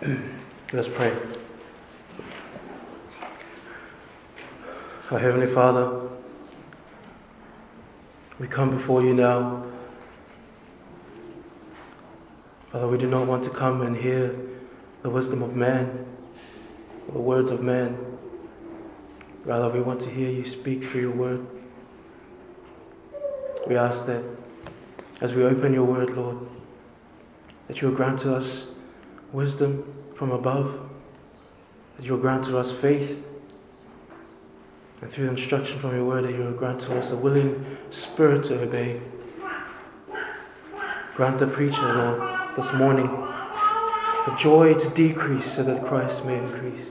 Let's pray. Our Heavenly Father, we come before you now. Father, we do not want to come and hear the wisdom of man, or the words of man. Rather, we want to hear you speak through your word. We ask that as we open your word, Lord, that you will grant to us wisdom from above, that you will grant to us faith, and through instruction from your word, that you will grant to us a willing spirit to obey. Grant the preacher, Lord, this morning, the joy to decrease so that Christ may increase.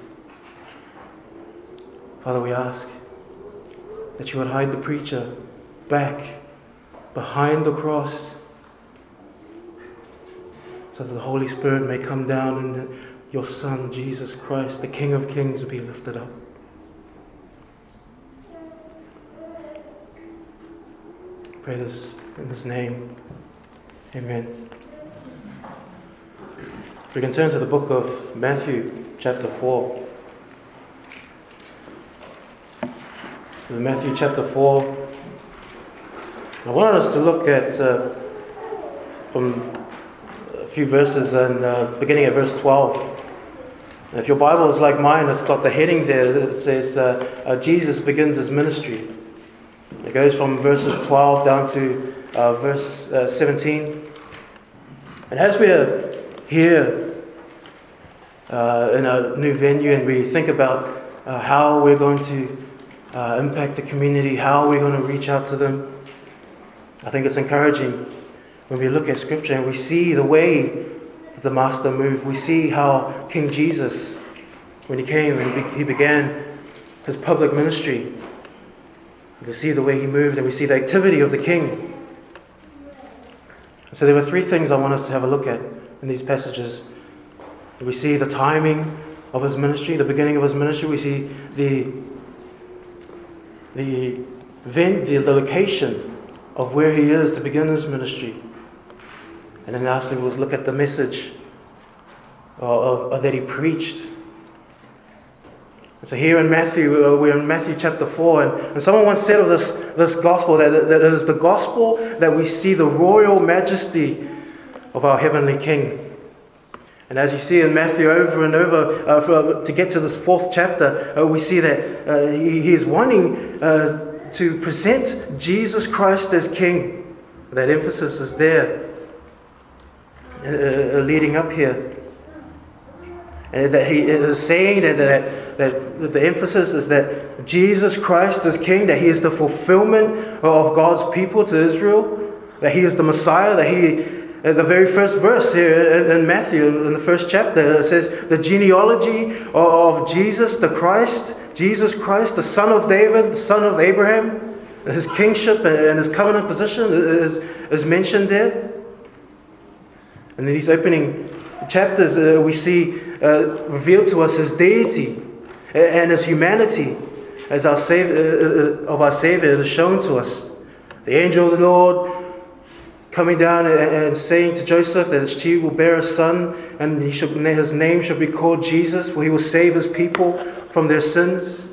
Father, we ask that you would hide the preacher back behind the cross, so that the Holy Spirit may come down and your Son, Jesus Christ, the King of Kings, will be lifted up. Pray this in His name. Amen. We can turn to the book of Matthew, chapter 4. In Matthew chapter 4, I wanted us to look at from a few verses, and beginning at verse 12. And if your Bible is like mine, it's got the heading there that says Jesus begins his ministry. It goes from verses 12 down to verse 17. And as we are here in a new venue and we think about how we're going to impact the community, how we're going to reach out to them, I think it's encouraging when we look at Scripture and we see the way that the Master moved. We see how King Jesus, when he came and he began his public ministry, we see the way he moved, and we see the activity of the King. So there were three things I want us to have a look at in these passages. We see the timing of his ministry, the beginning of his ministry. We see the location of where he is to begin his ministry. And then lastly, we'll look at the message that he preached. So here in Matthew, we're in Matthew chapter 4, and someone once said of this gospel that it is the gospel that we see the royal majesty of our heavenly King. And as you see in Matthew over and over, to get to this fourth chapter, we see that he is wanting to present Jesus Christ as King. That emphasis is there, leading up here. And that he is saying that the emphasis is that Jesus Christ is King, that he is the fulfillment of God's people to Israel, that he is the Messiah, that he, the very first verse here in Matthew, in the first chapter, it says the genealogy of Jesus the Christ, Jesus Christ, the son of David, the son of Abraham, his kingship and his covenant position is mentioned there. And in these opening chapters, we see revealed to us his deity and his humanity as our Savior is shown to us. The angel of the Lord coming down and saying to Joseph that she will bear a son, and his name shall be called Jesus, for he will save his people from their sins.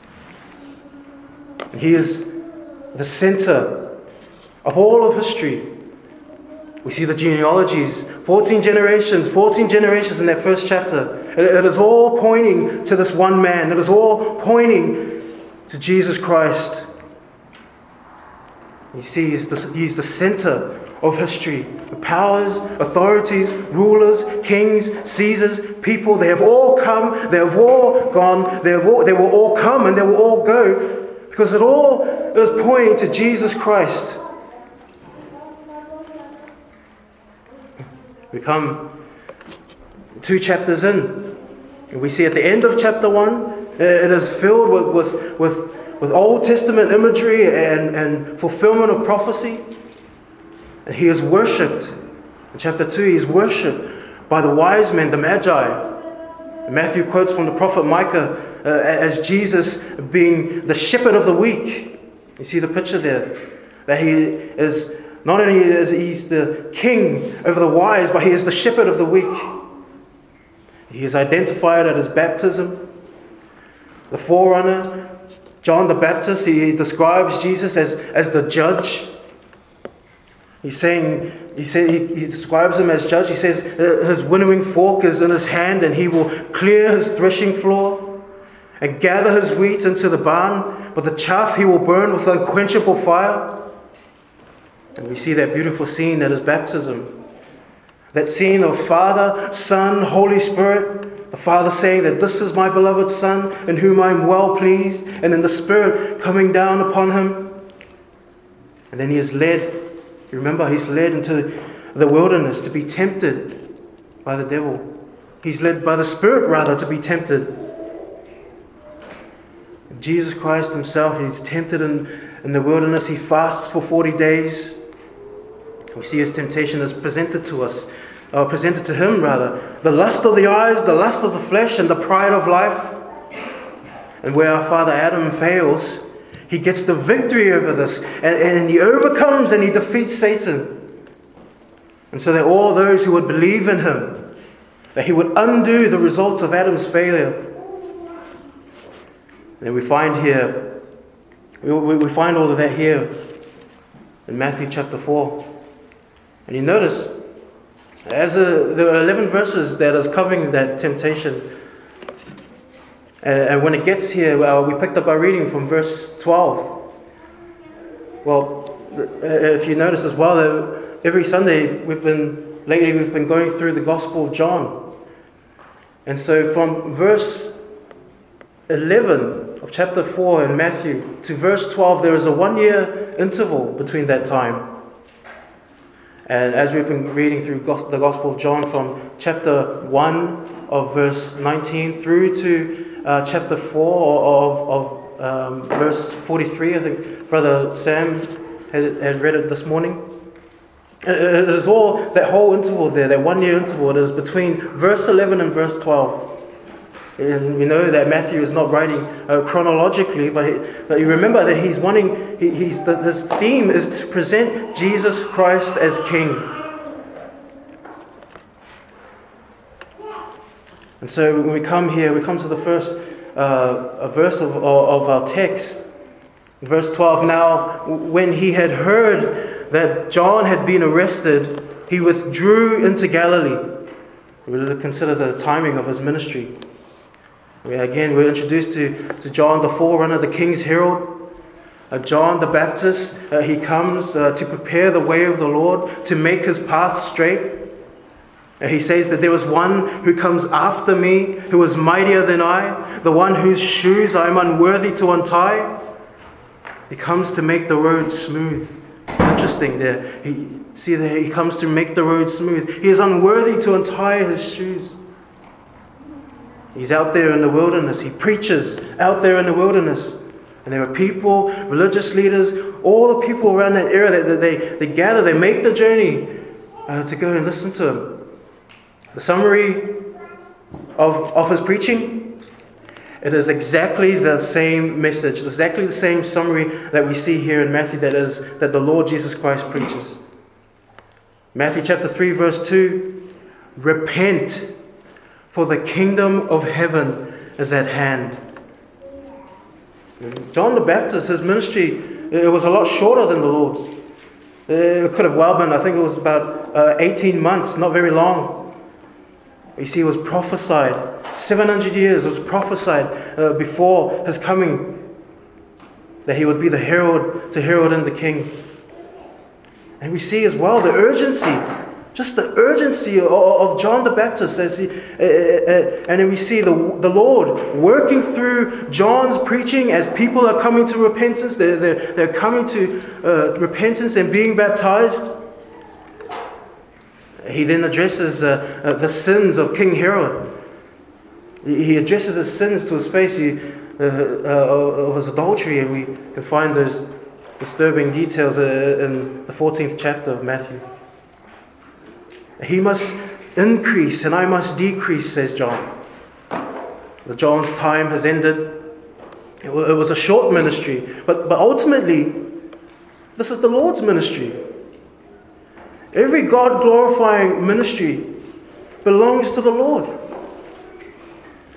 And he is the center of all of history. We see the genealogies, 14 generations in that first chapter. It is all pointing to this one man. It is all pointing to Jesus Christ. You see, he's the center of history. The powers, authorities, rulers, kings, Caesars, people, they have all come, they have all gone, they will all come and they will all go, because it all is pointing to Jesus Christ. We come 2 chapters in, and we see at the end of chapter 1, it is filled with Old Testament imagery and fulfillment of prophecy. And he is worshipped. In chapter 2, he is worshipped by the wise men, the Magi. Matthew quotes from the prophet Micah as Jesus being the shepherd of the weak. You see the picture there, that he is not only is he's the king over the wise, but he is the shepherd of the weak. He is identified at his baptism. The forerunner, John the Baptist, he describes Jesus as the judge. He describes him as judge. He says his winnowing fork is in his hand and he will clear his threshing floor and gather his wheat into the barn, but the chaff he will burn with unquenchable fire. And we see that beautiful scene at his baptism. That scene of Father, Son, Holy Spirit. The Father saying that this is my beloved Son in whom I am well pleased. And then the Spirit coming down upon him. And then he is led. You remember, he's led into the wilderness to be tempted by the devil. He's led by the Spirit, rather, to be tempted. Jesus Christ himself, he's tempted in the wilderness. He fasts for 40 days. We see his temptation is presented to us. Presented to him, rather. The lust of the eyes, the lust of the flesh, and the pride of life. And where our father Adam fails, he gets the victory over this. And he overcomes and he defeats Satan. And so that all those who would believe in him, that he would undo the results of Adam's failure. And we find here, we find all of that here in Matthew chapter 4. And you notice, there are 11 verses that is covering that temptation. And when it gets here, we picked up our reading from verse 12. Well, if you notice as well, every Sunday we've been going through the Gospel of John. And so from verse 11 of chapter 4 in Matthew to verse 12, there is a 1-year interval between that time. And as we've been reading through the Gospel of John from chapter 1 of verse 19 through to chapter 4 of verse 43, I think Brother Sam had read it this morning. It is all that whole interval there, that 1-year interval. It is between verse 11 and verse 12. And we know that Matthew is not writing chronologically, but you remember that he's wanting. His theme is to present Jesus Christ as King. And so when we come here, we come to the first verse of our text, verse 12. Now, when he had heard that John had been arrested, he withdrew into Galilee. We'll consider the timing of his ministry. Again, we're introduced to John the forerunner, the king's herald. John the Baptist, he comes to prepare the way of the Lord, to make his path straight. He says that there was one who comes after me, who is mightier than I, the one whose shoes I am unworthy to untie. He comes to make the road smooth. Interesting there. He comes to make the road smooth. He is unworthy to untie his shoes. He's out there in the wilderness. He preaches out there in the wilderness. And there are people, religious leaders, all the people around that area that they gather, they make the journey to go and listen to him. The summary of his preaching, it is exactly the same message, exactly the same summary that we see here in Matthew, that the Lord Jesus Christ preaches. Matthew chapter 3 verse 2, repent, for the kingdom of heaven is at hand. John the Baptist, his ministry, it was a lot shorter than the Lord's. It could have well been, I think it was about 18 months, not very long. You see, it was prophesied, 700 years, it was prophesied before his coming, that he would be the herald to herald in the king. And we see as well the urgency, just the urgency of John the Baptist. And then we see the Lord working through John's preaching as people are coming to repentance. They're coming to repentance and being baptized. He then addresses the sins of King Herod. He addresses his sins to his face of his adultery, and we can find those disturbing details in the 14th chapter of Matthew. He must increase and I must decrease, says John. John's time has ended. It was a short ministry, but ultimately, this is the Lord's ministry. Every God-glorifying ministry belongs to the Lord.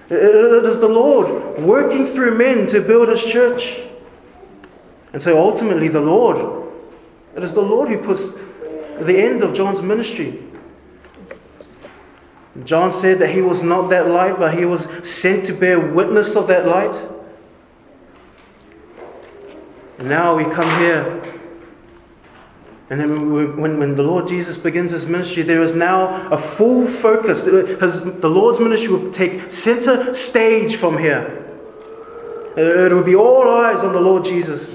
It is the Lord working through men to build His church. And so ultimately it is the Lord who puts the end of John's ministry. John said that he was not that light, but he was sent to bear witness of that light. And now we come here, and then when the Lord Jesus begins His ministry, there is now a full focus. The Lord's ministry will take center stage from here. It will be all eyes on the Lord Jesus.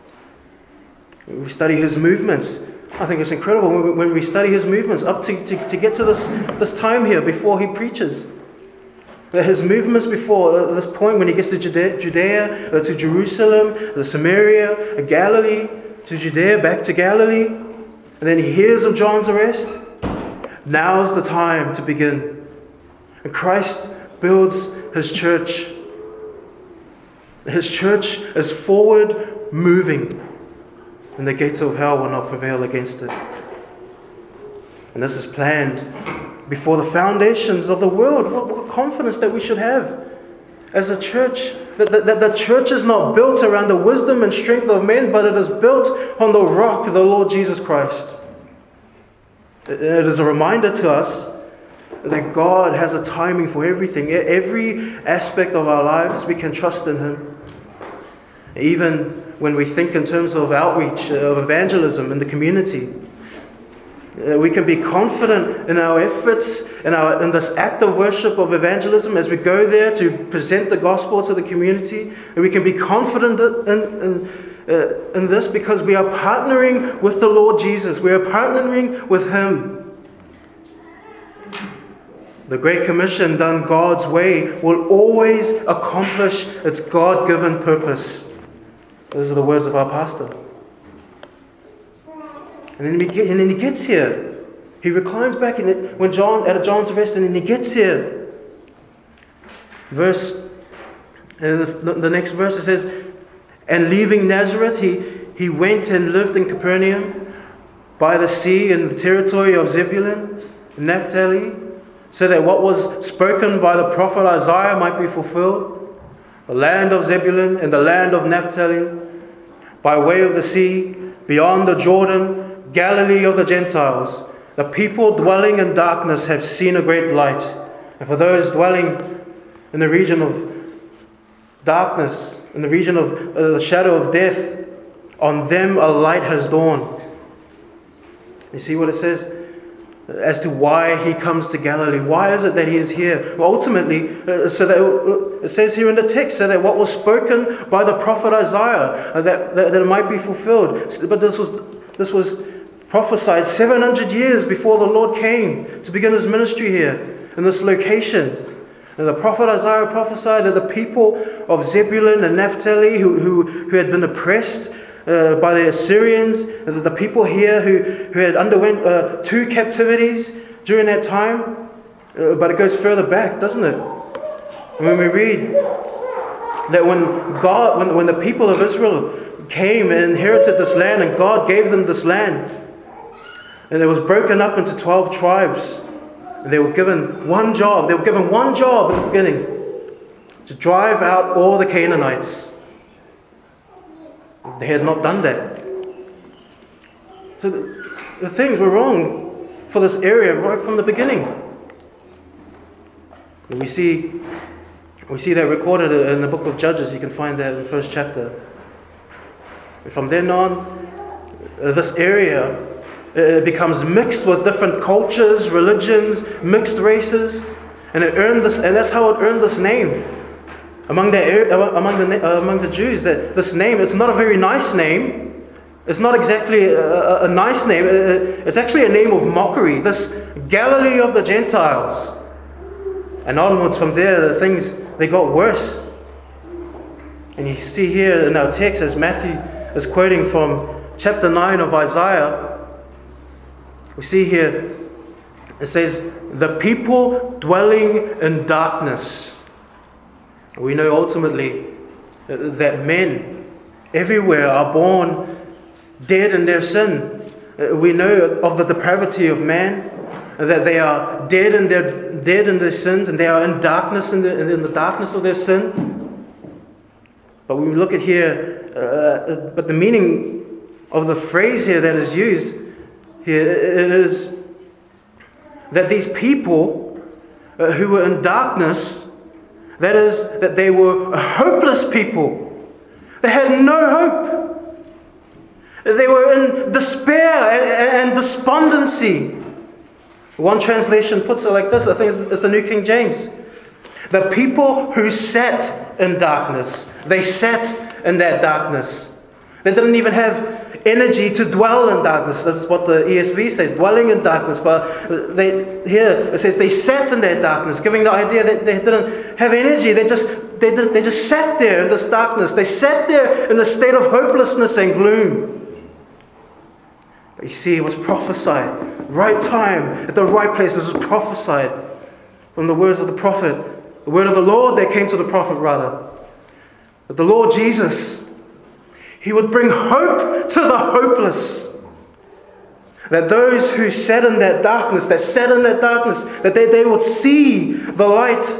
We study His movements. I think it's incredible when we study His movements up to get to this time here before He preaches. That His movements before this point, when He gets to Judea, to Jerusalem, to Samaria, Galilee, to Judea, back to Galilee, and then He hears of John's arrest. Now's the time to begin. And Christ builds His church. His church is forward moving, and the gates of hell will not prevail against it. And this is planned before the foundations of the world. What confidence that we should have as a church. That the church is not built around the wisdom and strength of men, but it is built on the rock, the Lord Jesus Christ. It is a reminder to us that God has a timing for everything. Every aspect of our lives, we can trust in Him. Even when we think in terms of outreach, of evangelism in the community, we can be confident in our efforts, in this act of worship of evangelism as we go there to present the gospel to the community. And we can be confident in this because we are partnering with the Lord Jesus. We are partnering with Him. The Great Commission done God's way will always accomplish its God-given purpose. Those are the words of our pastor. And then he gets here. He reclines back at John's arrest, and then he gets here. The next verse it says, "And leaving Nazareth, he went and lived in Capernaum by the sea in the territory of Zebulun and Naphtali, so that what was spoken by the prophet Isaiah might be fulfilled. The land of Zebulun and the land of Naphtali, by way of the sea, beyond the Jordan, Galilee of the Gentiles. The people dwelling in darkness have seen a great light. And for those dwelling in the region of darkness, in the region of the shadow of death, on them a light has dawned." You see what it says as to why He comes to Galilee. Why is it that He is here? Well, ultimately, so that it says here in the text, so that what was spoken by the prophet Isaiah, that it might be fulfilled. But this was prophesied 700 years before the Lord came to begin His ministry here in this location. And the prophet Isaiah prophesied that the people of Zebulun and Naphtali who had been oppressed by the Assyrians, the people here who had underwent 2 captivities during that time. But it goes further back, doesn't it? When we read that when the people of Israel came and inherited this land, and God gave them this land, and it was broken up into 12 tribes, and they were given one job. They were given one job in the beginning, to drive out all the Canaanites. They had not done that. So the things were wrong for this area right from the beginning. And we see that recorded in the book of Judges. You can find that in the 1st chapter. And from then on, this area becomes mixed with different cultures, religions, mixed races, and that's how it earned this name among the Jews. That this name, it's not a very nice name. It's not exactly a nice name. It's actually a name of mockery. This Galilee of the Gentiles. And onwards from there, the things, they got worse. And you see here in our text, as Matthew is quoting from chapter 9 of Isaiah, we see here, it says, "The people dwelling in darkness." We know ultimately that men everywhere are born dead in their sin. We know of the depravity of man. that they are dead in their sins, and they are in darkness in the darkness of their sin. But when we look at here, but the meaning of the phrase here that is used here, it is that these people who were in darkness, that is, that they were hopeless people. They had no hope. They were in despair and despondency. One translation puts it like this, I think it's the New King James. The people who sat in darkness, they sat in that darkness. They didn't even have energy to dwell in darkness. That's what the ESV says, dwelling in darkness. But here it says they sat in that darkness, giving the idea that they didn't have energy. They just sat there in this darkness. They sat there in a state of hopelessness and gloom. But you see, it was prophesied. Right time, at the right place. This was prophesied from the words of the prophet. The word of the Lord that came to the prophet, rather. That the Lord Jesus, He would bring hope to the hopeless. That those who sat in that darkness, that they would see the light.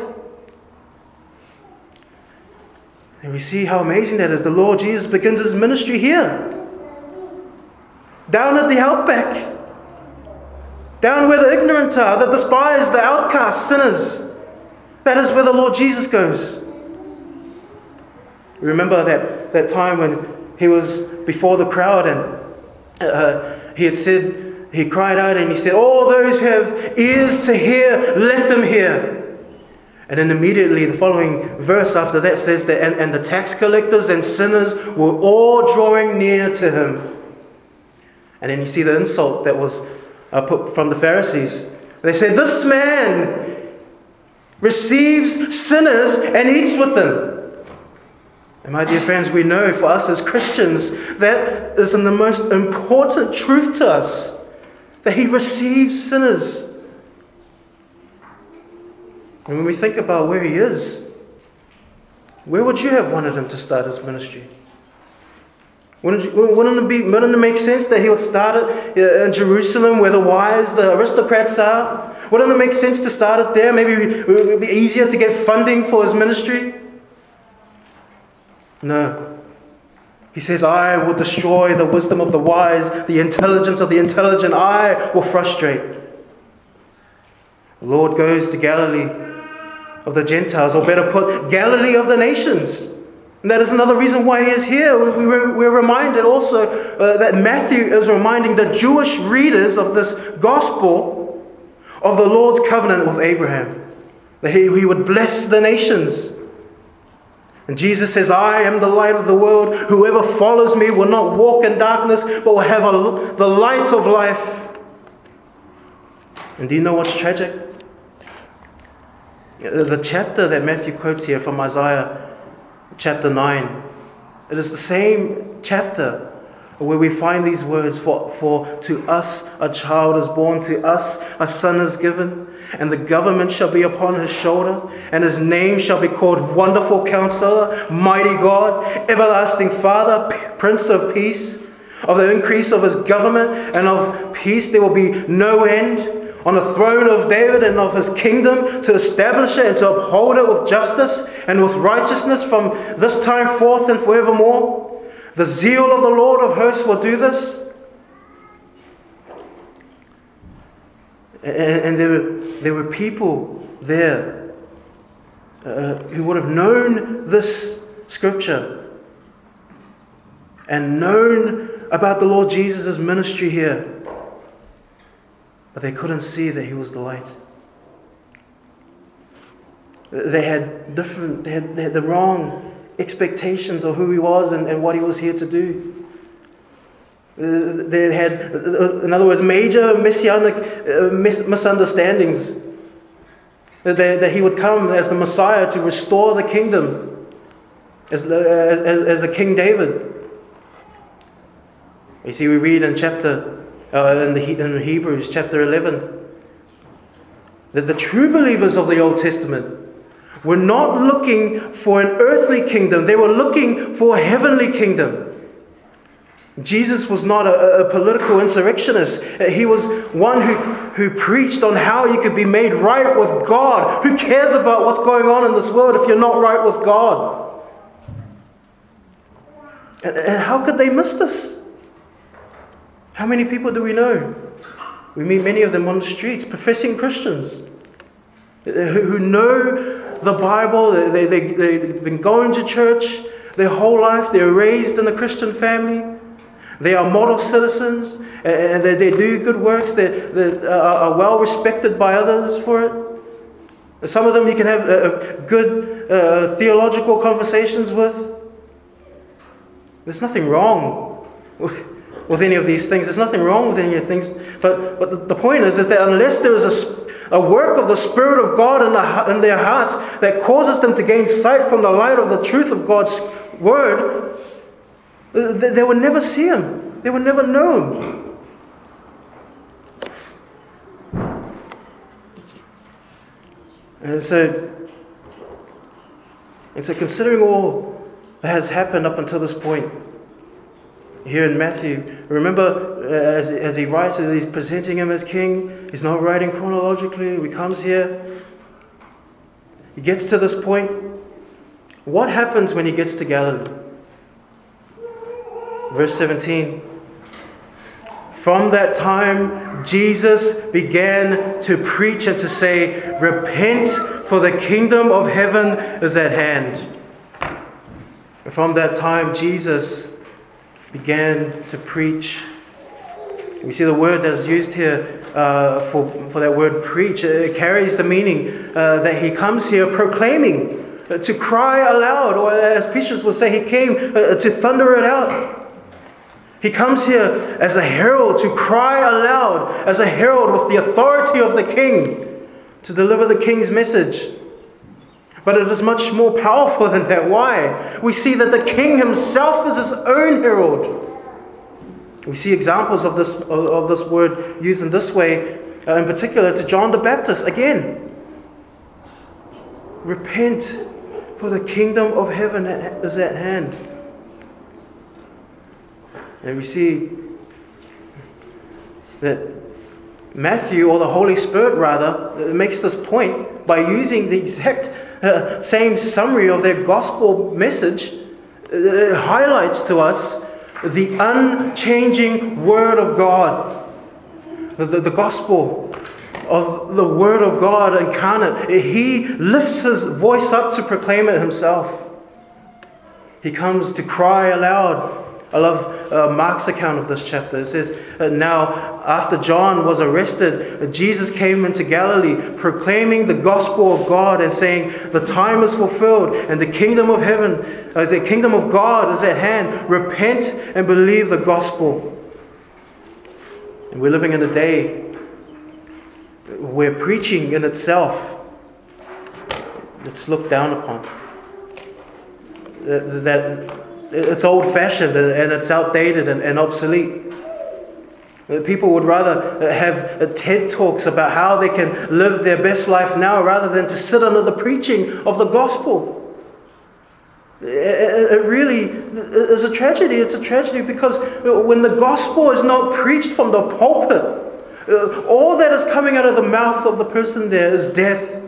And we see how amazing that is. The Lord Jesus begins His ministry here. Down at the outback. Down where the ignorant are, the despised, the outcast, sinners. That is where the Lord Jesus goes. Remember that time when He was before the crowd and He cried out and He said, all those who have ears to hear, let them hear. And then immediately the following verse after that says that, and the tax collectors and sinners were all drawing near to Him. And then you see the insult that was put from the Pharisees. They said, this man receives sinners and eats with them. And my dear friends, we know for us as Christians, that is the most important truth to us, that He receives sinners. And when we think about where He is, where would you have wanted Him to start His ministry? Wouldn't it make sense that He would start it in Jerusalem, where the wise, the aristocrats are? Wouldn't it make sense to start it there? Maybe it would be easier to get funding for His ministry? No. He says, I will destroy the wisdom of the wise, the intelligence of the intelligent. I will frustrate. The Lord goes to Galilee of the Gentiles, or better put, Galilee of the nations. And that is another reason why He is here. We're reminded also that Matthew is reminding the Jewish readers of this gospel of the Lord's covenant with Abraham. That He would bless the nations. And Jesus says, I am the light of the world. Whoever follows me will not walk in darkness, but will have the light of life. And do you know what's tragic? The chapter that Matthew quotes here from Isaiah chapter 9, it is the same chapter where we find these words, for to us a child is born, to us a son is given, and the government shall be upon His shoulder, and His name shall be called Wonderful Counselor, Mighty God, Everlasting Father, Prince of Peace. Of the increase of His government and of peace there will be no end, on the throne of David and of His kingdom, to establish it and to uphold it with justice and with righteousness from this time forth and forevermore. The zeal of the Lord of hosts will do this. And there were people there who would have known this scripture and known about the Lord Jesus' ministry here. But they couldn't see that He was the light. They had the wrong expectations of who He was and what He was here to do. They had, in other words, major messianic misunderstandings. That He would come as the Messiah to restore the kingdom as a King David. You see, we read in in Hebrews chapter 11 that the true believers of the Old Testament were not looking for an earthly kingdom. They were looking for a heavenly kingdom. Jesus was not a political insurrectionist. He was one who preached on how you could be made right with God. Who cares about what's going on in this world if you're not right with God? And how could they miss this? How many people do we know? We meet many of them on the streets, professing Christians, who know the Bible. They've been going to church their whole life. They're raised in a Christian family. They are model citizens, and they do good works. They are well respected by others for it. Some of them you can have good theological conversations with. There's nothing wrong with any of these things. There's nothing wrong with any of these things. But the point is that unless there is a work of the Spirit of God in their hearts that causes them to gain sight from the light of the truth of God's Word, they would never see Him. They would never know Him. And so considering all that has happened up until this point, here in Matthew, remember as he writes, as he's presenting Him as King, he's not writing chronologically. He comes here, he gets to this point. What happens when he gets to Galilee? Verse 17. From that time, Jesus began to preach and to say, "Repent, for the kingdom of heaven is at hand." And from that time, Jesus began to preach. We see the word that is used here for that word preach. It carries the meaning that he comes here proclaiming, to cry aloud, or as Petrus would say, he came to thunder it out. He comes here as a herald to cry aloud, as a herald with the authority of the king to deliver the king's message. But it is much more powerful than that. Why? We see that the king himself is his own herald. We see examples of this word used in this way, in particular to John the Baptist. Again, repent, for the kingdom of heaven is at hand. And we see that Matthew, or the Holy Spirit rather, makes this point by using the exact same summary of their gospel message. It highlights to us the unchanging Word of God. The gospel of the Word of God incarnate. He lifts his voice up to proclaim it himself. He comes to cry aloud. I love Mark's account of this chapter. It says, now after John was arrested, Jesus came into Galilee proclaiming the gospel of God and saying, the time is fulfilled and the kingdom of heaven, the kingdom of God is at hand. Repent and believe the gospel. And we're living in a day where preaching in itself, it's looked down upon. That it's old-fashioned and it's outdated and obsolete. People would rather have TED Talks about how they can live their best life now rather than to sit under the preaching of the gospel. It really is a tragedy. It's a tragedy because when the gospel is not preached from the pulpit, all that is coming out of the mouth of the person there is death.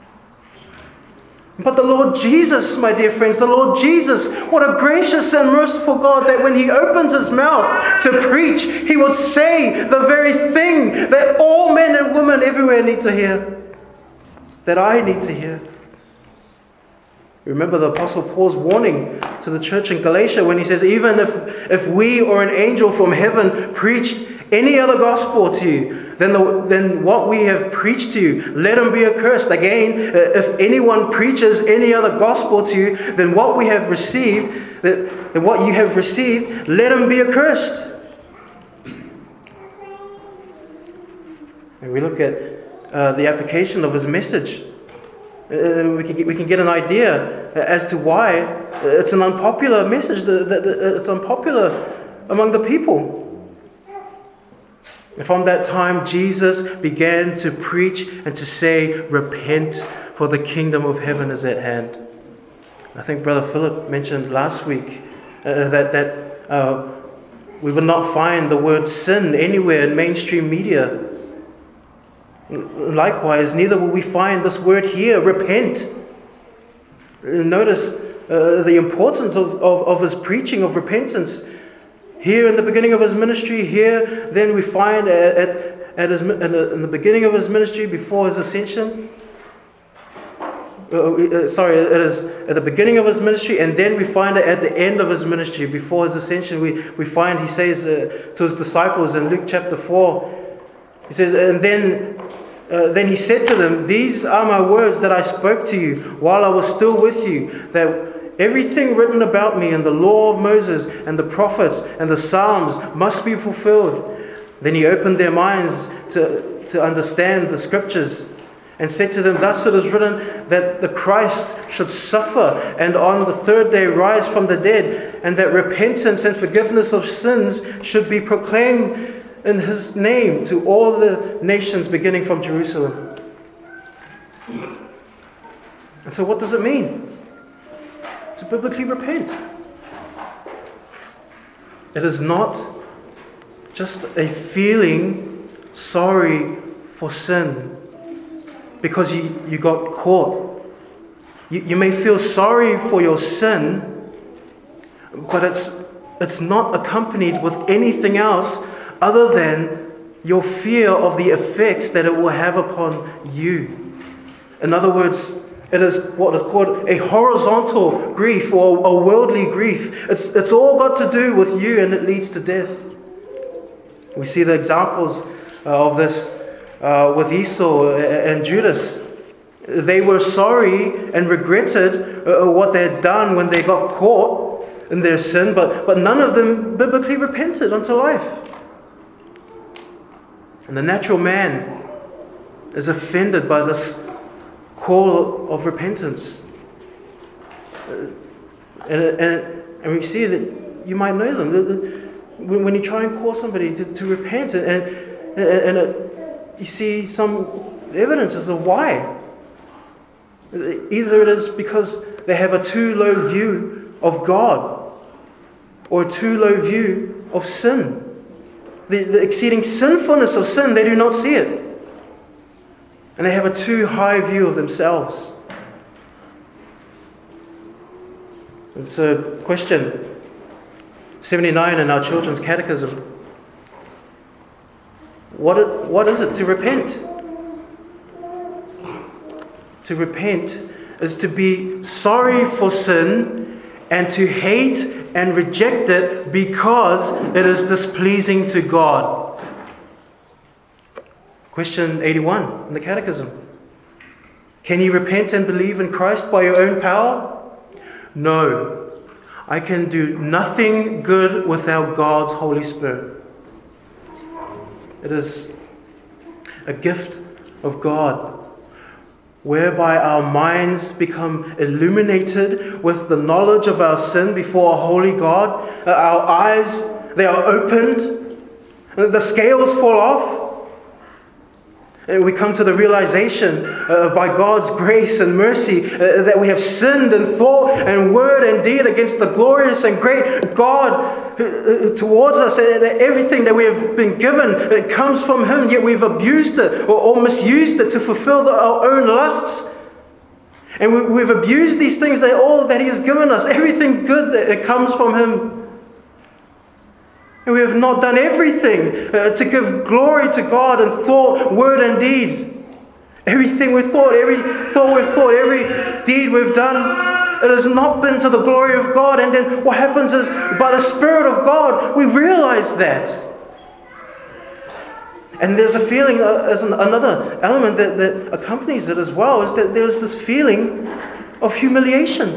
But the Lord Jesus, my dear friends, the Lord Jesus, what a gracious and merciful God that when He opens His mouth to preach, He would say the very thing that all men and women everywhere need to hear, that I need to hear. Remember the Apostle Paul's warning to the church in Galatia when he says, even if we or an angel from heaven preached any other gospel to you, then what we have preached to you, let him be accursed. Again, if anyone preaches any other gospel to you than what we have received, then what you have received, let him be accursed. And we look at the application of his message. We can get an idea as to why it's an unpopular message, that it's unpopular among the people. And from that time, Jesus began to preach and to say, repent, for the kingdom of heaven is at hand. I think Brother Philip mentioned last week that We will not find the word sin anywhere in mainstream media. Likewise, neither will we find this word here, repent. Notice the importance of his preaching of repentance. Here in the beginning of his ministry, here then we find in the beginning of his ministry before his ascension. It is at the beginning of his ministry, and then we find it at the end of his ministry before his ascension. We find he says to his disciples in Luke chapter 4, he says, and then he said to them, "These are my words that I spoke to you while I was still with you, that everything written about me in the law of Moses and the prophets and the Psalms must be fulfilled." Then he opened their minds to understand the scriptures and said to them, "Thus it is written that the Christ should suffer and on the third day rise from the dead, and that repentance and forgiveness of sins should be proclaimed in his name to all the nations beginning from Jerusalem." And so what does it mean to biblically repent? It is not just a feeling sorry for sin because you got caught. You may feel sorry for your sin, but it's not accompanied with anything else other than your fear of the effects that it will have upon you. In other words, it is what is called a horizontal grief or a worldly grief. It's all got to do with you, and it leads to death. We see the examples of this with Esau and Judas. They were sorry and regretted what they had done when they got caught in their sin, but none of them biblically repented unto life. And the natural man is offended by this call of repentance. And we see that you might know them. When you try and call somebody to repent, you see some evidences of why. Either it is because they have a too low view of God, or a too low view of sin. The exceeding sinfulness of sin, they do not see it. And they have a too high view of themselves. And so, question 79 in our children's catechism. What is it to repent? To repent is to be sorry for sin and to hate and reject it because it is displeasing to God. Question 81 in the Catechism. Can you repent and believe in Christ by your own power? No. I can do nothing good without God's Holy Spirit. It is a gift of God, whereby our minds become illuminated with the knowledge of our sin before a holy God. Our eyes, they are opened. The scales fall off. And we come to the realization by God's grace and mercy that we have sinned in thought and word and deed against the glorious and great God towards us. That everything that we have been given, it comes from Him, yet we've abused it or misused it to fulfill our own lusts. And we've abused these things, all that He has given us, everything good that comes from Him. And we have not done everything to give glory to God in thought, word, and deed. Everything we've thought, every deed we've done, it has not been to the glory of God. And then what happens is, by the Spirit of God, we realize that. And there's a feeling, as another element that accompanies it as well, is that there's this feeling of humiliation.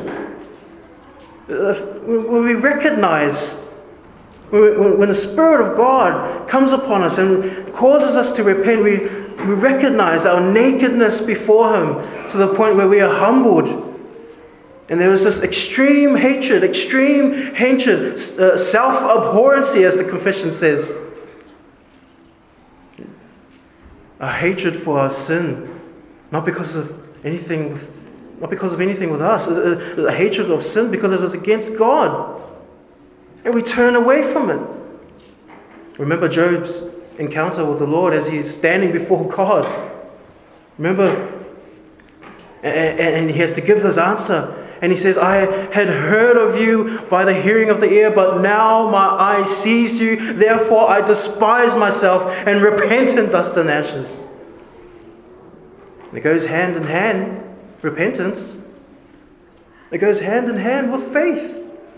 Where we recognize, when the Spirit of God comes upon us and causes us to repent, we recognize our nakedness before Him to the point where we are humbled. And there is this extreme hatred, self-abhorrency, as the confession says. A hatred for our sin, not because of anything with us. A hatred of sin because it is against God. And we turn away from it. Remember Job's encounter with the Lord as he's standing before God. Remember, and he has to give this answer. And he says, I had heard of you by the hearing of the ear, but now my eye sees you. Therefore I despise myself and repent in dust and ashes. It goes hand in hand, repentance. It goes hand in hand with faith.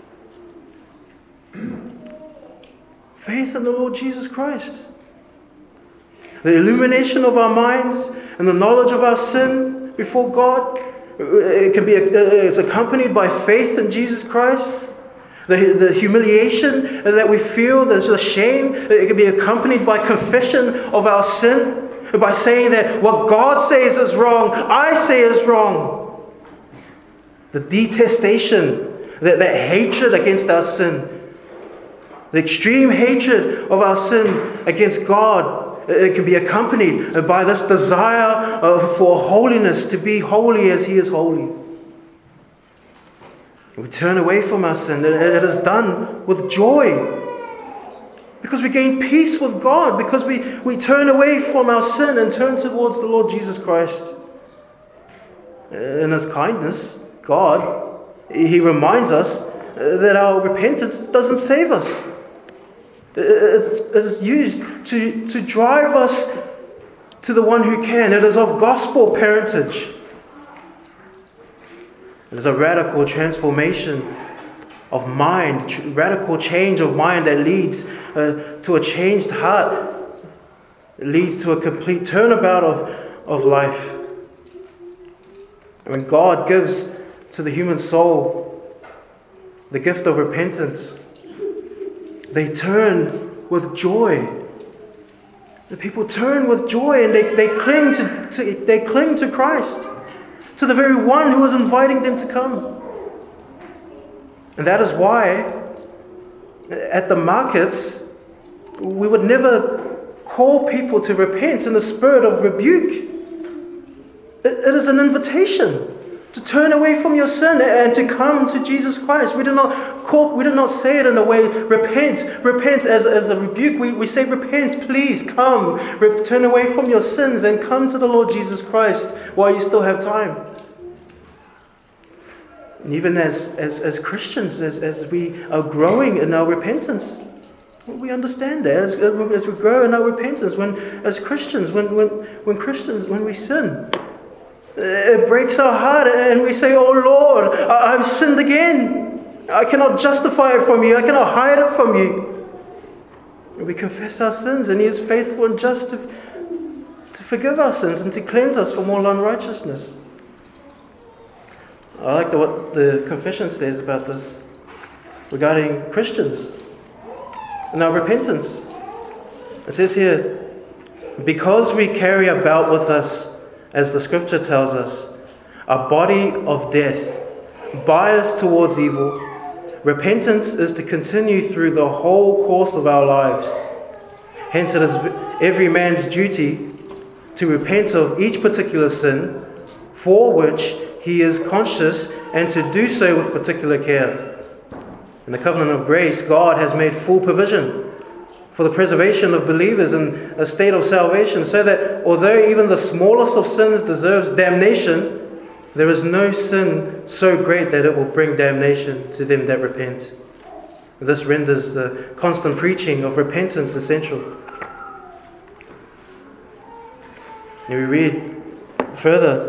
Faith in the Lord Jesus Christ. The illumination of our minds and the knowledge of our sin before God, it's accompanied by faith in Jesus Christ. The humiliation that we feel, there's the shame, it can be accompanied by confession of our sin, by saying that what God says is wrong, I say is wrong. The detestation, that hatred against our sin, the extreme hatred of our sin against God, it can be accompanied by this desire for holiness, to be holy as He is holy. We turn away from our sin. It is done with joy. Because we gain peace with God. Because we turn away from our sin and turn towards the Lord Jesus Christ. In His kindness, God, He reminds us that our repentance doesn't save us. It is used to drive us to the one who can. It is of gospel parentage. It is a radical transformation of mind, radical change of mind that leads to a changed heart. It leads to a complete turnabout of life. And when God gives to the human soul the gift of repentance, they turn with joy. The people turn with joy and they cling to Christ, to the very one who is inviting them to come. And that is why at the markets we would never call people to repent in the spirit of rebuke. It is an invitation to turn away from your sin and to come to Jesus Christ. We do not say it in a way, repent as a rebuke. We say, repent, please, come. Turn away from your sins and come to the Lord Jesus Christ while you still have time. And even as Christians, as we are growing in our repentance, we understand that as we grow in our repentance, when we sin, it breaks our heart and we say, oh Lord, I've sinned again. I cannot justify it from you. I cannot hide it from you. And we confess our sins and He is faithful and just to forgive our sins and to cleanse us from all unrighteousness. I like what the confession says about this regarding Christians and our repentance. It says here, because we carry about with us, as the scripture tells us, a body of death, biased towards evil, repentance is to continue through the whole course of our lives. Hence it is every man's duty to repent of each particular sin for which he is conscious, and to do so with particular care. In the covenant of grace, God has made full provision for the preservation of believers in a state of salvation, so that although even the smallest of sins deserves damnation, there is no sin so great that it will bring damnation to them that repent. This renders the constant preaching of repentance essential. And we read further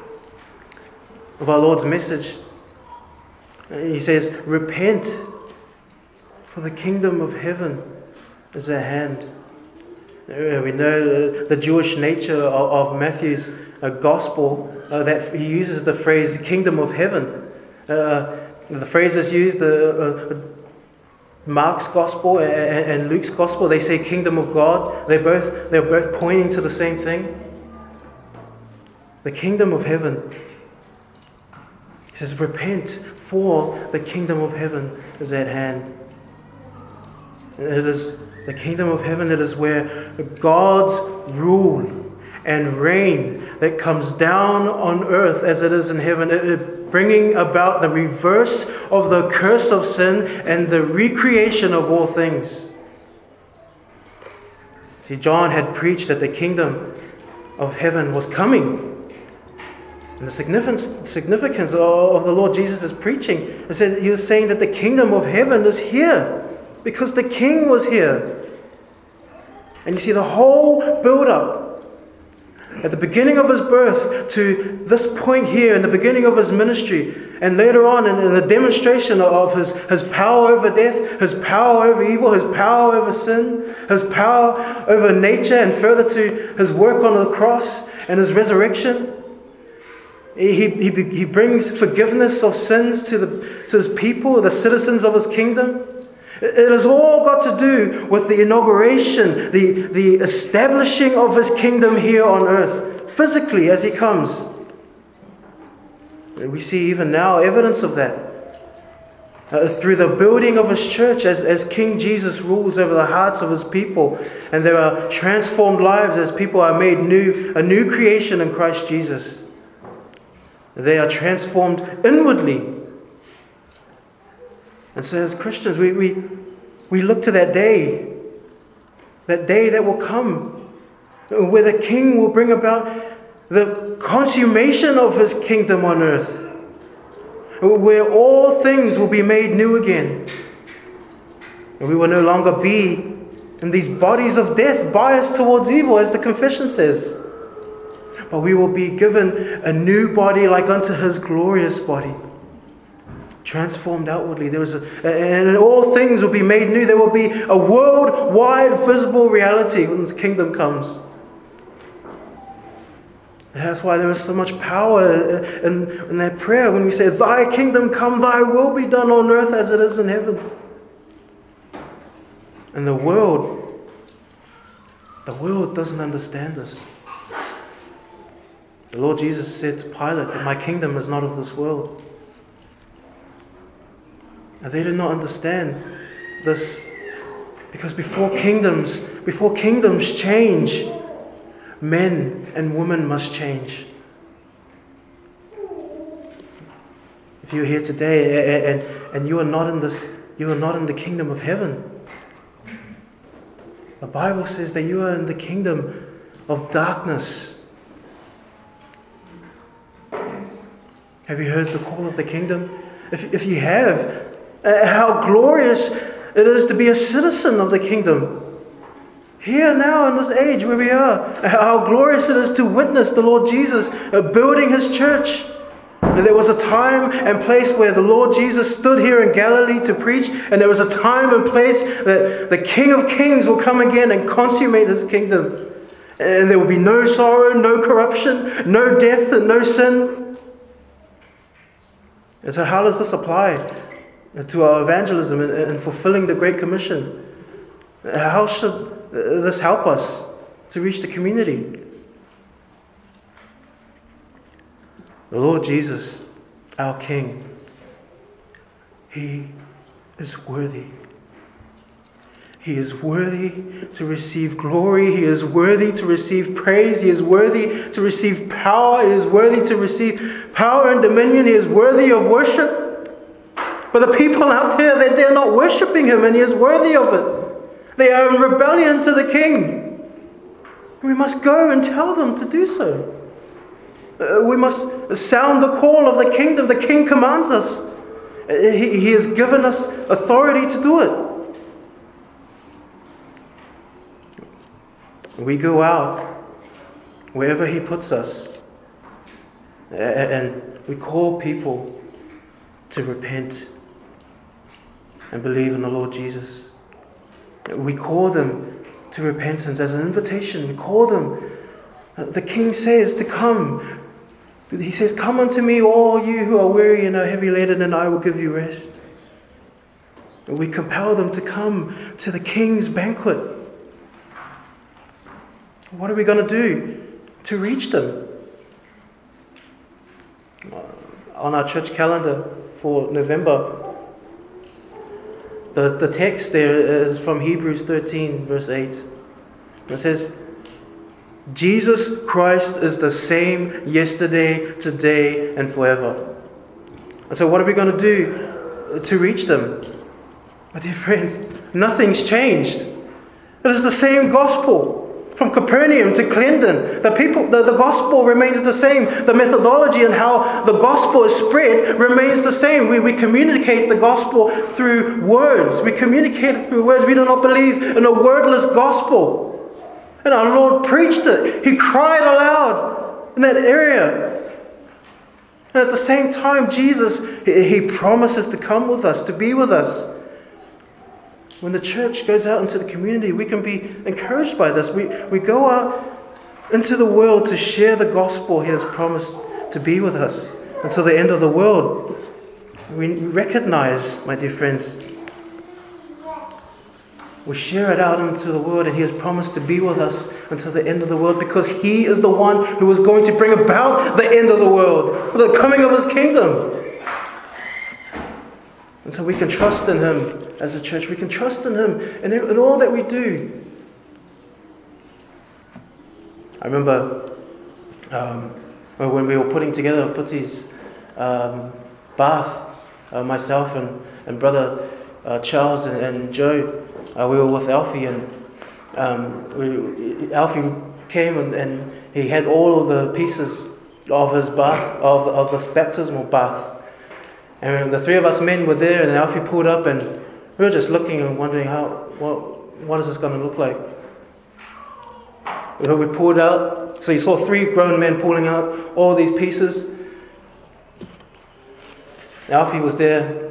of our Lord's message. He says, repent, for the kingdom of heaven is at hand. We know the Jewish nature of Matthew's gospel, that he uses the phrase kingdom of heaven. The phrase is used, Mark's gospel and Luke's gospel, they say kingdom of God. They're both pointing to the same thing. The kingdom of heaven. He says, repent, for the kingdom of heaven is at hand. It is the kingdom of heaven. It is where God's rule and reign that comes down on earth as it is in heaven, bringing about the reverse of the curse of sin and the recreation of all things. See, John had preached that the kingdom of heaven was coming. And the significance of the Lord Jesus' preaching is that he was saying that the kingdom of heaven is here because the king was here. And you see the whole build-up at the beginning of his birth to this point here in the beginning of his ministry, and later on in the demonstration of his power over death, his power over evil, his power over sin, his power over nature, and further to his work on the cross and his resurrection. He brings forgiveness of sins to his people, the citizens of his kingdom. It has all got to do with the inauguration, the establishing of his kingdom here on earth, physically as he comes. And we see even now evidence of that. Through the building of his church as King Jesus rules over the hearts of his people. And there are transformed lives as people are made new, a new creation in Christ Jesus. They are transformed inwardly. And so as Christians, we look to that day that will come, where the King will bring about the consummation of his kingdom on earth, where all things will be made new again. And we will no longer be in these bodies of death, biased towards evil, as the confession says. But we will be given a new body like unto his glorious body. Transformed outwardly. And all things will be made new. There will be a worldwide visible reality when his kingdom comes. And that's why there is so much power in that prayer when we say, "Thy kingdom come, thy will be done on earth as it is in heaven." And the world doesn't understand this. The Lord Jesus said to Pilate that my kingdom is not of this world. And they did not understand this, because before kingdoms change, men and women must change. If you're here today and you are not in the kingdom of heaven, the Bible says that you are in the kingdom of darkness. Have you heard the call of the kingdom? If you have, how glorious it is to be a citizen of the kingdom. Here now in this age where we are, how glorious it is to witness the Lord Jesus building his church. And there was a time and place where the Lord Jesus stood here in Galilee to preach, and there was a time and place that the King of Kings will come again and consummate his kingdom. And there will be no sorrow, no corruption, no death, and no sin. And so how does this apply to our evangelism and fulfilling the Great Commission? How should this help us to reach the community? The Lord Jesus, our King, He is worthy. He is worthy to receive glory. He is worthy to receive praise. He is worthy to receive power. He is worthy to receive power and dominion. He is worthy of worship. But the people out there, they're not worshipping Him, and He is worthy of it. They are in rebellion to the King. We must go and tell them to do so. We must sound the call of the kingdom. The King commands us. He has given us authority to do it. We go out wherever He puts us, and we call people to repent and believe in the Lord Jesus. We call them to repentance as an invitation. We call them. The King says to come. He says, "Come unto me, all you who are weary and are heavy laden, and I will give you rest." And we compel them to come to the King's banquet. What are we going to do to reach them? On our church calendar for November, the text there is from Hebrews 13, verse 8. It says, Jesus Christ is the same yesterday, today, and forever. And so what are we going to do to reach them? My dear friends, nothing's changed. It is the same gospel. From Capernaum to Clendon, the gospel remains the same. The methodology and how the gospel is spread remains the same. We communicate the gospel through words. We communicate it through words. We do not believe in a wordless gospel. And our Lord preached it. He cried aloud in that area. And at the same time, Jesus, He promises to come with us, to be with us. When the church goes out into the community, we can be encouraged by this. We go out into the world to share the gospel He has promised to be with us until the end of the world. We recognize, my dear friends, we share it out into the world, and He has promised to be with us until the end of the world, because He is the one who is going to bring about the end of the world, the coming of His kingdom. And so we can trust in Him as a church. We can trust in Him in all that we do. I remember when we were putting together Putzi's bath, myself and brother Charles and Joe, we were with Alfie, and Alfie came and he had all of the pieces of his bath, of this baptismal bath. And the three of us men were there, and Alfie pulled up, and we were just looking and wondering what is this going to look like? We pulled out, so you saw three grown men pulling out all these pieces. Alfie was there.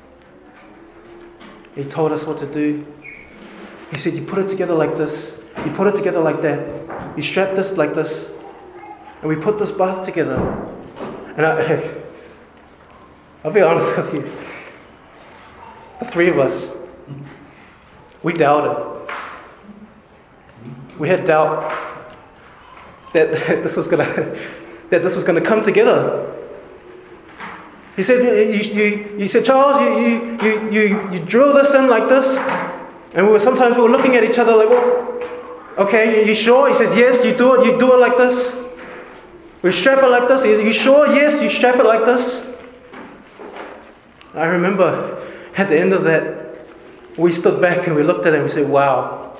He told us what to do. He said, you put it together like this, you put it together like that, you strap this like this, and we put this bath together. And I'll be honest with you, the three of us, we doubted. We had doubt that this was gonna come together. He said, you said, Charles, you drill this in like this, and sometimes we were looking at each other like, well, okay, you sure? He says, yes, you do it like this. We strap it like this. He says, you sure? Yes, you strap it like this. I remember at the end of that, we stood back and we looked at him and we said, wow.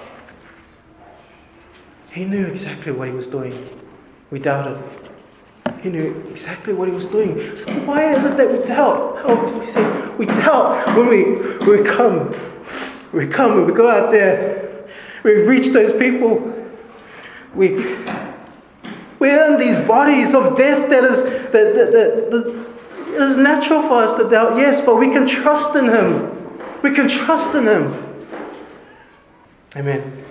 He knew exactly what he was doing. We doubted. He knew exactly what he was doing. So why is it that we doubt? How do we say we doubt when we come? We come and we go out there. We reach those people. We're in these bodies of death that it is natural for us to doubt, yes, but we can trust in Him. We can trust in Him. Amen.